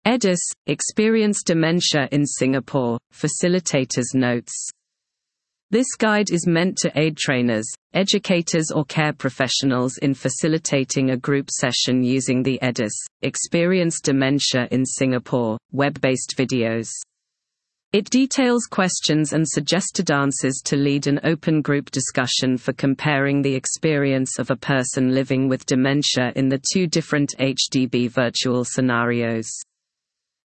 EDIS – Experience Dementia in Singapore, Facilitator's Notes. This guide is meant to aid trainers, educators or care professionals in facilitating a group session using the EDIS – Experience Dementia in Singapore, web-based videos. It details questions and suggested answers to lead an open group discussion for comparing the experience of a person living with dementia in the two different HDB virtual scenarios.